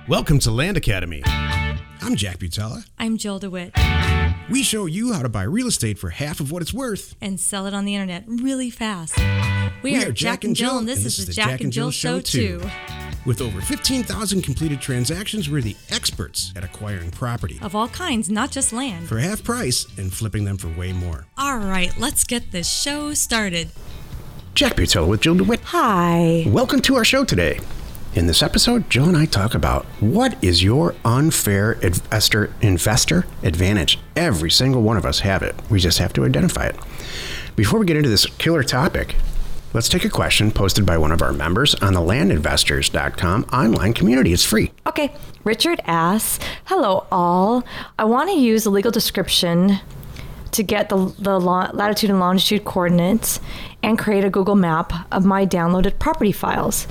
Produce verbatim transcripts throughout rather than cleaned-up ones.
Welcome to Land Academy. I'm Jack Butala. I'm Jill DeWitt. We show you how to buy real estate for half of what it's worth. And sell it on the internet really fast. We, We are Jack and Jill, and this, is the Jack and Jill Show too. With over fifteen thousand completed transactions, we're the experts at acquiring property. Of all kinds, not just land. For half price and flipping them for way more. All right, let's get this show started. Jack Butala with Jill DeWitt. Hi. Welcome to our show today. In this episode, Jill and I talk about what is your unfair investor investor advantage. Every single one of us have it. We just have to identify it. Before we get into this killer topic, let's take a question posted by one of our members on the land investors dot com online community. It's free. Okay. Richard asks, hello all. I want to use a legal description to get the, the latitude and longitude coordinates and create a Google map of my downloaded property files.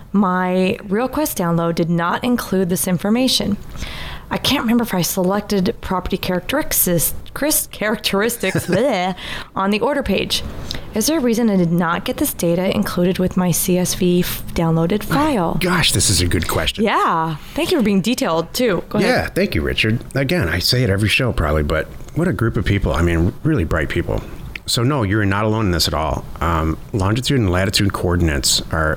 My RealQuest download did not include this information. I can't remember if I selected property characteristics characteristics bleh, on the order page. Is there a reason I did not get this data included with my C S V f- downloaded file? Gosh, this is a good question. Yeah. Thank you for being detailed, too. Go ahead. Yeah, thank you, Richard. Again, I say it every show probably, but what a group of people. I mean, really bright people. So no, you're not alone in this at all. Um, longitude and latitude coordinates are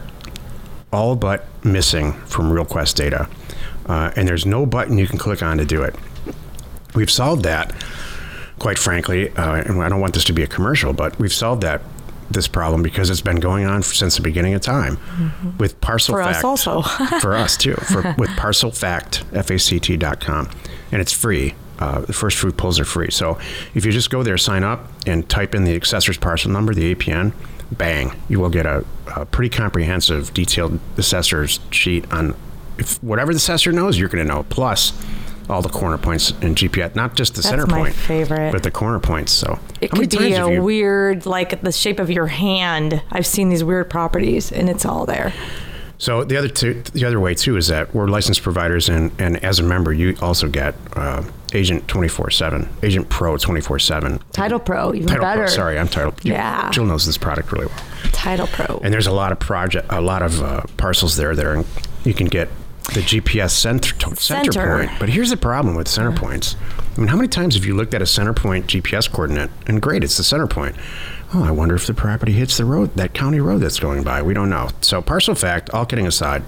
all but missing from RealQuest data. Uh, and there's no button you can click on to do it. We've solved that, quite frankly, uh, and I don't want this to be a commercial, but we've solved that this problem because it's been going on since the beginning of time mm-hmm. with Parcel For Fact. us also. For us too, for, with Parcel Fact, F A C T dot com. And it's free. Uh, the first few pulls are free. So if you just go there, sign up, and type in the assessor's parcel number, the A P N, bang, you will get a, a pretty comprehensive, detailed assessor's sheet on if whatever the assessor knows, you're going to know. Plus, all the corner points in G P S, not just the That's center my point, favorite. but the corner points. So it how many could be times have a you- weird, like the shape of your hand. I've seen these weird properties, and it's all there. So the other two, the other way too is that we're licensed providers, and, and as a member, you also get uh, Agent twenty-four seven, Agent Pro twenty-four seven. Title Pro, even Title better. Pro, sorry, I'm Title. Yeah. Jill knows this product really well. Title Pro. And there's a lot of project, a lot of uh, parcels there that are, you can get the G P S center, center Center. point. But here's the problem with center points. I mean, how many times have you looked at a center point G P S coordinate and great, it's the center point. Oh, I wonder if the property hits the road, that county road that's going by. We don't know. So Parcel Fact, all kidding aside,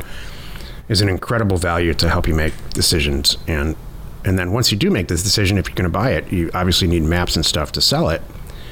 is an incredible value to help you make decisions. And and then once you do make this decision, if you're going to buy it, you obviously need maps and stuff to sell it.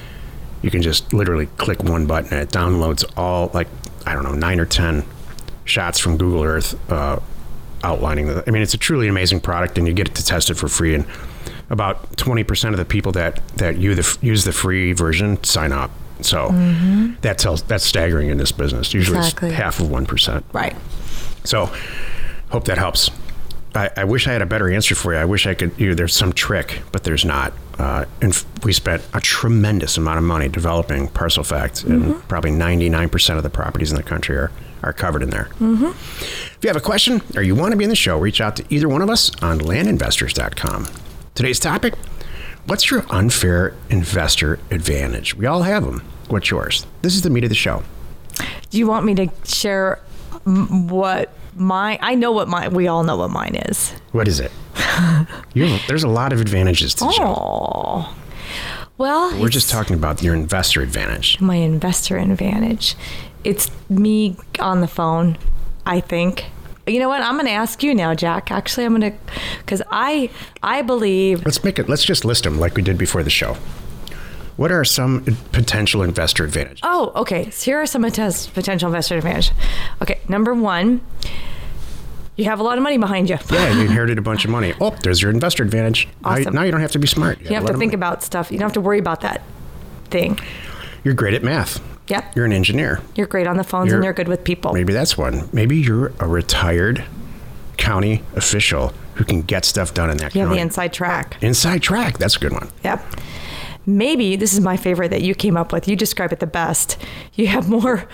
You can just literally click one button and it downloads all, like, I don't know, nine or ten shots from Google Earth uh, outlining the. I mean, it's a truly amazing product, and you get it to test it for free. And about twenty percent of the people that that use the, use the free version sign up. So mm-hmm. that tells that's staggering in this business. Usually Exactly. it's half of one percent. Right. So hope that helps. I, I wish I had a better answer for you. I wish I could. You know, there's some trick, but there's not. Uh, and f- we spent a tremendous amount of money developing Parcel Fact, mm-hmm. and probably ninety-nine percent of the properties in the country are, are covered in there. Mm-hmm. If you have a question or you want to be in the show, reach out to either one of us on land investors dot com. Today's topic: what's your unfair investor advantage? We all have them. What's yours? This is the meat of the show. Do you want me to share m- what my, I know what my, we all know what mine is. What is it? you have, there's a lot of advantages to the show. Oh. Well, We're just talking about your investor advantage. my investor advantage. It's me on the phone, I think. You know what? I'm going to ask you now, Jack. Actually, I'm going to, because I, I believe. Let's make it. Let's just list them like we did before the show. What are some potential investor advantages? Oh, okay. So here are some poten- potential investor advantage. Okay, number one, you have a lot of money behind you. Yeah, you inherited a bunch of money. Oh, there's your investor advantage. Awesome. Now, now you don't have to be smart. You have to think about stuff. You don't have to worry about that thing. You're great at math. Yep. You're an engineer. You're great on the phones You're- and you're good with people. Maybe that's one. Maybe you're a retired county official who can get stuff done in that You have county. the inside track. Inside track. That's a good one. Yep. Maybe this is my favorite that you came up with. You describe it the best. You have more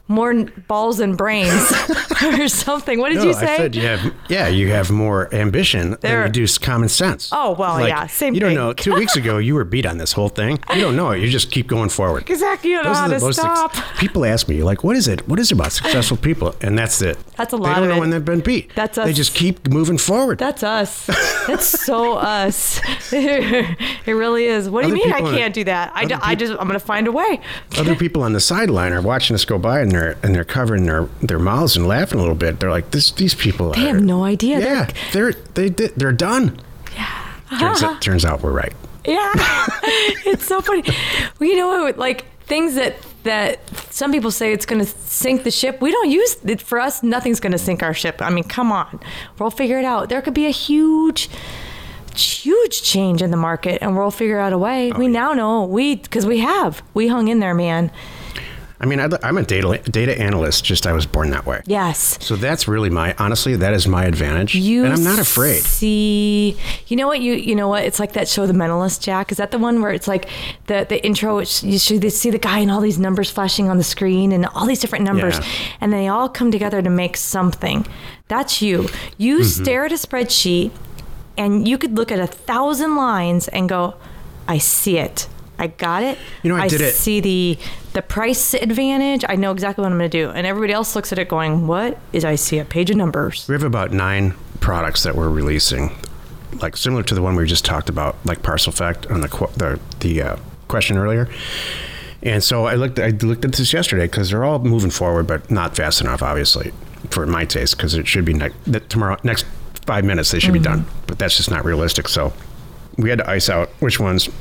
more balls than brains or something. What did no, you say? I said you have, yeah, you have more ambition There- than you do common sense. Oh, well, Like, yeah, same You don't thing. know. Two weeks ago, you were beat on this whole thing. You don't know it. You just keep going forward. Exactly. You don't know Those how are the to most ex- stop. people ask me, like, what is it? What is it about successful people? And that's it. That's a They lot don't of know it. when they've been beat. That's They us. just keep moving forward. That's us. That's so us. it really is. What do Other you mean I people in- can't do that? I, d- other I peop- just, I'm going to find a way. Other people on the sideline are watching us go by, and they're and they're covering their, their mouths and laughing a little bit. They're like, "This these people They are, have no idea. Yeah, they're they did they're done." Yeah. Turns, out, turns out we're right. Yeah, it's so funny. Well, you know what? Like things that that some people say it's going to sink the ship. We don't use it for us. Nothing's going to sink our ship. I mean, come on, we'll figure it out. There could be a huge, huge change in the market, and we'll figure out a way. Oh, we yeah. now know we because we have we hung in there, man. I mean, I, I'm a data data analyst. Just I was born that way. Yes. So that's really my honestly, that is my advantage, You and I'm not afraid. See, you know what? You you know what? It's like that show, The Mentalist. Jack, is that the one where it's like the the intro? It's, you should see the guy and all these numbers flashing on the screen and all these different numbers, Yeah. and they all come together to make something. That's you. You Mm-hmm. stare at a spreadsheet, and you could look at a thousand lines and go, "I see it. I got it. You know, I did it- see the the price advantage. I know exactly what I'm going to do." And everybody else looks at it going, "What is? I see a page of numbers." We have about nine products that we're releasing, like similar to the one we just talked about, like Parcel Fact on the qu- the, the uh, question earlier. And so I looked I looked at this yesterday because they're all moving forward, but not fast enough, obviously, for my taste. Because it should be ne- that tomorrow, next five minutes, they should Mm-hmm. be done. But that's just not realistic. So we had to ice out which ones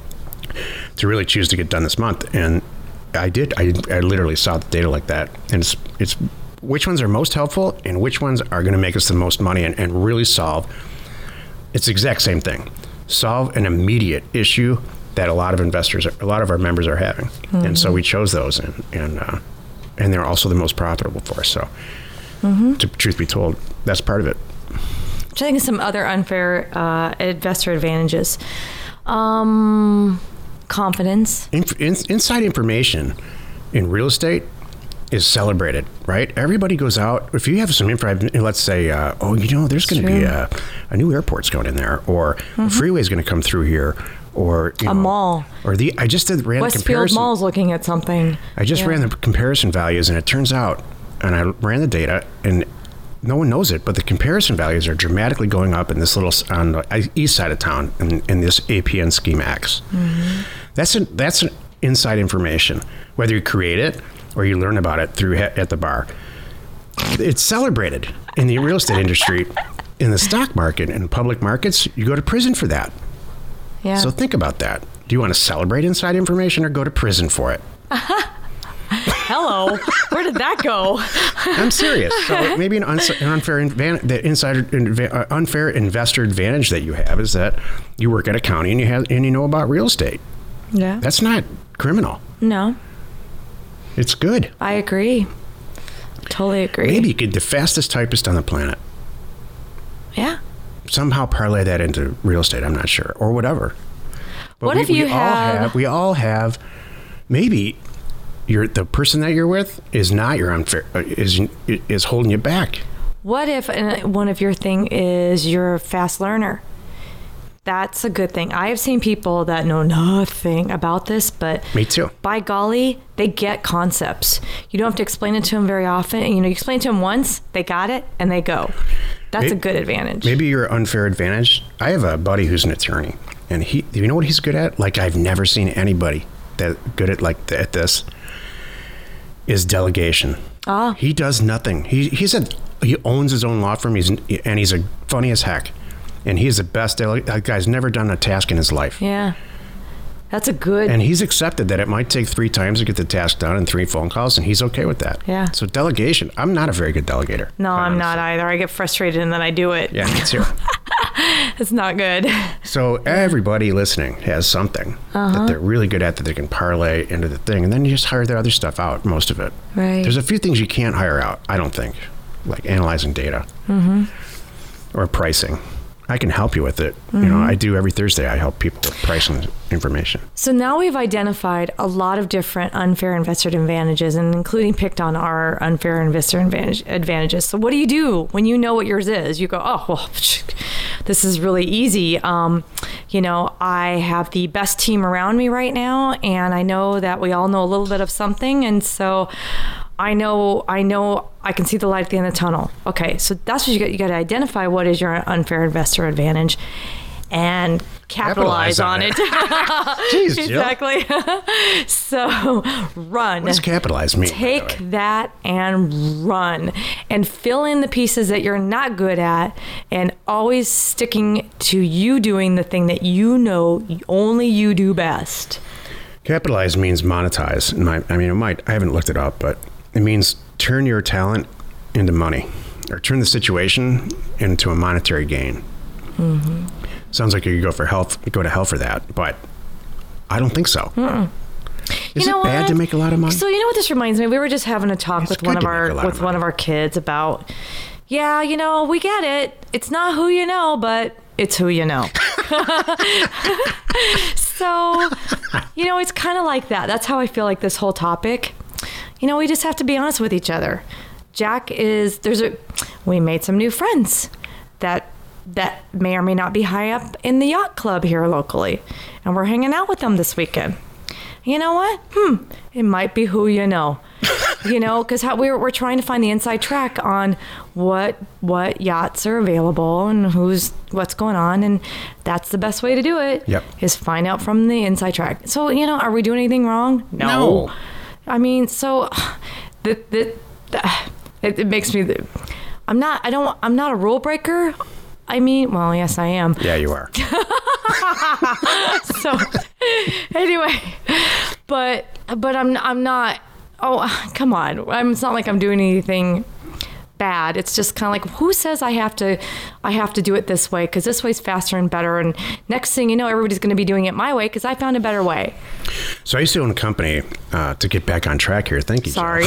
to really choose to get done this month, and I did. I, I literally saw the data like that, and it's it's which ones are most helpful and which ones are going to make us the most money and, and really solve. It's the exact same thing. Solve an immediate issue that a lot of investors, are, a lot of our members are having, Mm-hmm. and so we chose those, and and uh, and they're also the most profitable for us. So, Mm-hmm. to, truth be told, that's part of it. I'm trying to think of some other unfair uh, investor advantages. Um, confidence. Inf- in, inside information in real estate is celebrated, right? Everybody goes out. If you have some info, let's say, uh, oh, you know, there's going to be true. a, a new airport's going in there, or a freeway is going to come through here, or you A know, mall. or the. I just did ran a Westfield comparison. Mall's looking at something. I just Yeah. ran the comparison values, and it turns out, and I ran the data, and no one knows it, but the comparison values are dramatically going up in this little s- on the east side of town in, in this A P N Scheme X. That's an that's an inside information. Whether you create it or you learn about it through he- at the bar, it's celebrated in the real estate industry. In the stock market and public markets, you go to prison for that. Yeah. So think about that. Do you want to celebrate inside information or go to prison for it? Hello. Where did that go? I'm serious. So maybe an, uns- an unfair invan- the insider inva- uh, unfair investor advantage that you have is that you work at a county and you have and you know about real estate. Yeah. That's not criminal. No, It's good. I agree. Totally agree. Maybe you could the fastest typist on the planet Yeah. somehow parlay that into real estate. I'm not sure, or whatever. But What we, if you we all had- have? We all have. Maybe you're the person that you're with is not your unfair uh, is is holding you back. What if uh, one of your thing is you're a fast learner? That's a good thing. I have seen people that know nothing about this, but Me too. by golly, they get concepts. You don't have to explain it to them very often. You know, you explain it to them once, they got it, and they go. That's May- a good advantage. Maybe your unfair advantage. I have a buddy who's an attorney, and he, you know what he's good at? Like I've never seen anybody that good at like th- at this. Is delegation. Ah. He does nothing. He he's a he owns his own law firm. He's and he's a funny as heck, and he's the best. Dele- that guy's never done a task in his life. Yeah. That's a good. And he's accepted that it might take three times to get the task done and three phone calls, and he's okay with that. Yeah. So delegation. I'm not a very good delegator. no, quite I'm not honestly. either. I get frustrated and then I do it. Yeah, me too. It's not good. So everybody listening has something Uh-huh. that they're really good at that they can parlay into the thing, and then you just hire the other stuff out. Most of it. Right. There's a few things you can't hire out. I don't think, like analyzing data Mm-hmm. or pricing. I can help you with it. Mm-hmm. You know, I do every Thursday. I help people with pricing information. So now we've identified a lot of different unfair investor advantages, and including picked on our unfair investor advantage, advantages. So what do you do when you know what yours is? You go, oh, well, this is really easy. Um, you know, I have the best team around me right now, and I know that we all know a little bit of something, and so I know, I know I can see the light at the end of the tunnel. Okay, so that's what you got. You got to identify what is your unfair investor advantage and capitalize, capitalize on, on it. it. Jeez, exactly. So run. What does capitalize mean? Take that and run and fill in the pieces that you're not good at, and always sticking to you doing the thing that you know only you do best. Capitalize means monetize. My, I mean, it might. I haven't looked it up, but it means turn your talent into money, or turn the situation into a monetary gain. Mm-hmm. Sounds like you could go for health, go to hell for that, but I don't think so. Mm-mm. Is you know it bad what? to make a lot of money? So you know what this reminds me? We were just having a talk it's with one of our with of one of our kids about, yeah, you know, we get it. It's not who you know, but it's who you know. So, you know, it's kind of like that. That's how I feel like this whole topic. You know, we just have to be honest with each other. Jack is, there's a, we made some new friends that, that may or may not be high up in the yacht club here locally. And we're hanging out with them this weekend. You know what? Hmm, it might be who you know. You know, because we're we're trying to find the inside track on what what yachts are available and who's what's going on, and that's the best way to do it. Yep. Is find out from the inside track. So you know, are we doing anything wrong? No. no. I mean, so the the, the it, it makes me. I'm not. I don't. I'm not a rule breaker. I mean, well, yes, I am. Yeah, you are. So anyway, but but I'm I'm not. Oh, come on. I'm, it's not like I'm doing anything bad. It's just kind of like, who says I have to I have to do it this way? Because this way's faster and better. And next thing you know, everybody's going to be doing it my way because I found a better way. So I used to own a company, uh, to get back on track here. Thank you, Sorry.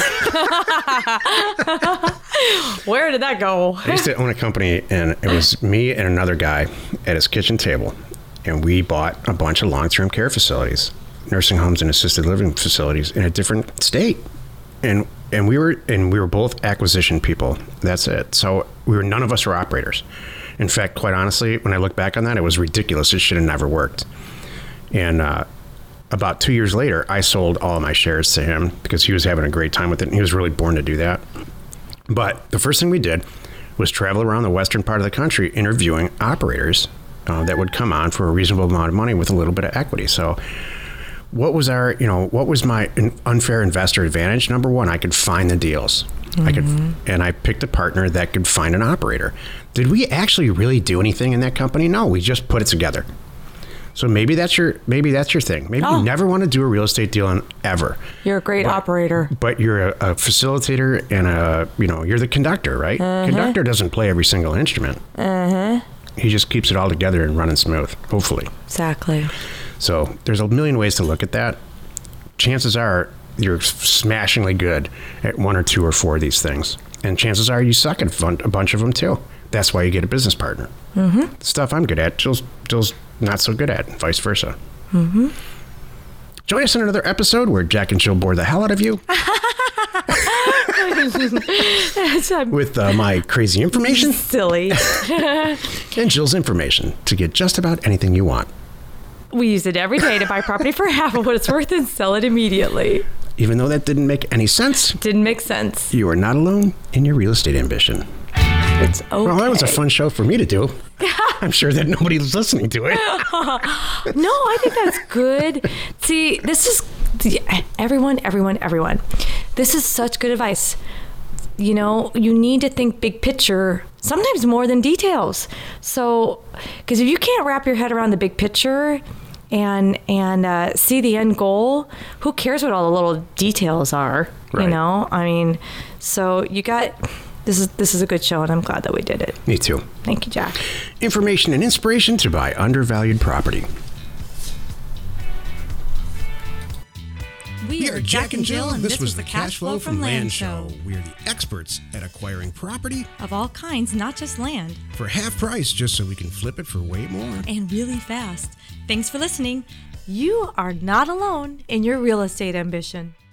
Where did that go? I used to own a company, and it was me and another guy at his kitchen table. And we bought a bunch of long-term care facilities, nursing homes and assisted living facilities in a different state. And and we were and we were both acquisition people. That's it. So we were none of us were operators. In fact, quite honestly, when I look back on that, it was ridiculous. It should have never worked. And uh, about two years later, I sold all of my shares to him because he was having a great time with it, and he was really born to do that. But the first thing we did was travel around the western part of the country interviewing operators uh, that would come on for a reasonable amount of money with a little bit of equity. So what was our, you know, what was my unfair investor advantage? Number one, I could find the deals. Mm-hmm. I could, and I picked a partner that could find an operator. Did we actually really do anything in that company? No, we just put it together. So maybe that's your, maybe that's your thing. Maybe oh. you never want to do a real estate deal in, ever. You're a great but, operator. But you're a, a facilitator and a, you know, you're the conductor, right? Uh-huh. Conductor doesn't play every single instrument. Uh-huh. He just keeps it all together and running smooth, hopefully. Exactly. So there's a million ways to look at that. Chances are you're smashingly good at one or two or four of these things. And chances are you suck at a bunch of them too. That's why you get a business partner. Mm-hmm. The stuff I'm good at, Jill's, Jill's not so good at, and vice versa. Mm-hmm. Join us in another episode where Jack and Jill bore the hell out of you. With uh, my crazy information. Silly. And Jill's information to get just about anything you want. We use it every day to buy property for half of what it's worth and sell it immediately. Even though that didn't make any sense. Didn't make sense. You are not alone in your real estate ambition. It's okay. Well, that was a fun show for me to do. I'm sure that nobody's listening to it. No, I think that's good. See, this is everyone, everyone, everyone. This is such good advice. You know, you need to think big picture, sometimes more than details. So, because if you can't wrap your head around the big picture and and uh, see the end goal, who cares what all the little details are? Right. You know, I mean, so you got. This is this is a good show, and I'm glad that we did it. Me too. Thank you, Jack. Information and inspiration to buy undervalued property. We are Jack and Jill, and this was the Cash Flow from Land Show. We are the experts at acquiring property Of all kinds, not just land. for half price just so we can flip it for way more. And really fast. Thanks for listening. You are not alone in your real estate ambition.